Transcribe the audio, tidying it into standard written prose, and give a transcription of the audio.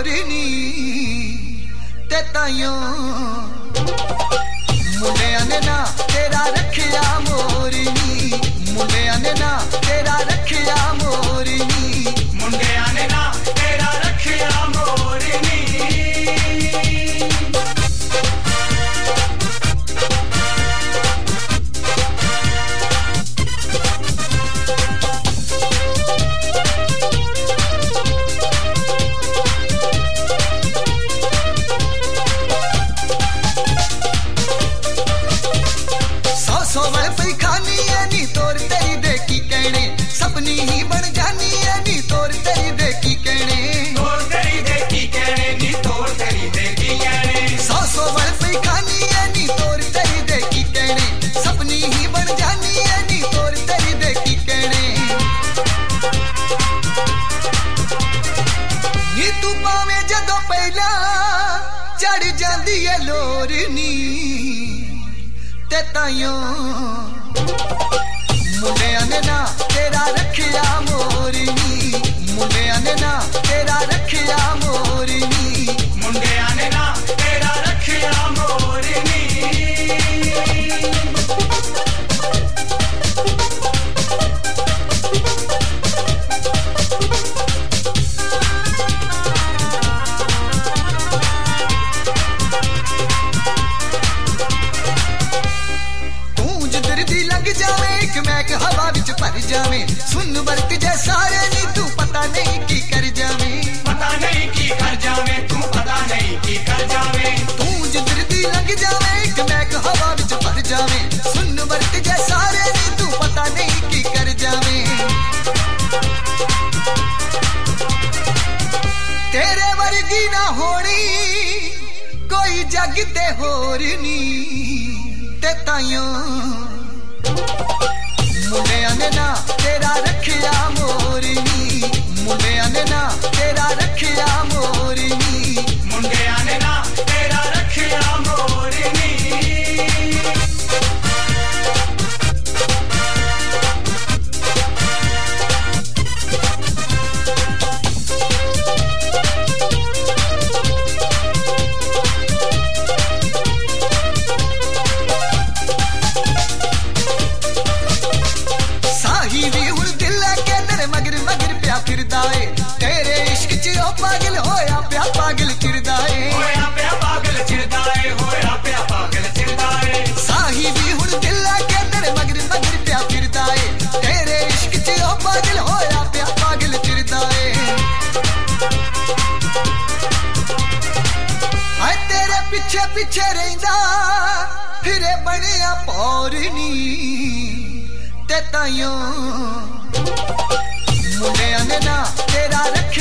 मोरनी ते ताइयों मुंडिया ने ना तेरा रखिया मोरनी मुंडिया ने ना तेरा रखिया मोरनी मुंडिया ने ना तेरा रखिया मोरनी सपनी ही बन जानी है नी तोर तेरी देखी कहने तोर तेरी देखी कहने नी तोर तेरी देखी कहने सौ वर पे खानी है नी तोर तेरी देखी कहने सपनी ही बन जानी है नी तोर तेरी देखी कहने नी तू पावे जदों पहला चढ़ जांदी है लोरनी ते ताइयों मुंडिया ने ना तेरा रखिया मोरनी मुंडिया ने ना तेरा रखिया मोरनी मुंडिया ने ना तेरा रखिया मोरनी जावे एक मैक हवा विच भर जावे सुन बरत जै सारे नी तू पता नहीं की कर जावे पता नहीं की कर जावे तू पता नहीं की कर जावे तू जिधर दी लग जावे एक मैक हवा विच भर जावे सुन बरत जै सारे नी तू पता नहीं की कर जावे तेरे वर्गी ना होनी कोई जग ते होर नी ते ताइयों मुंडिया ने ना तेरा रखिया मोरनी मुंडिया ने ना तेरा रखिया मोरनी मुंडिया ने ना तेरा रखिया मोरनी तेरे इश्क च ओ पागल होया प्या पागल चिरदा है होया प्या पागल चिरदा है होया प्या पागल चिरदा है साही भी हुण दिल लाके तेरे मगर मगर प्या फिरदा है तेरे इश्क च ओ पागल होया प्या पागल चिरदा है हाय तेरे पीछे पीछे रहिंदा फिरे बनिया पौरनी ते ताइयों मुंडिया ने ना तेरा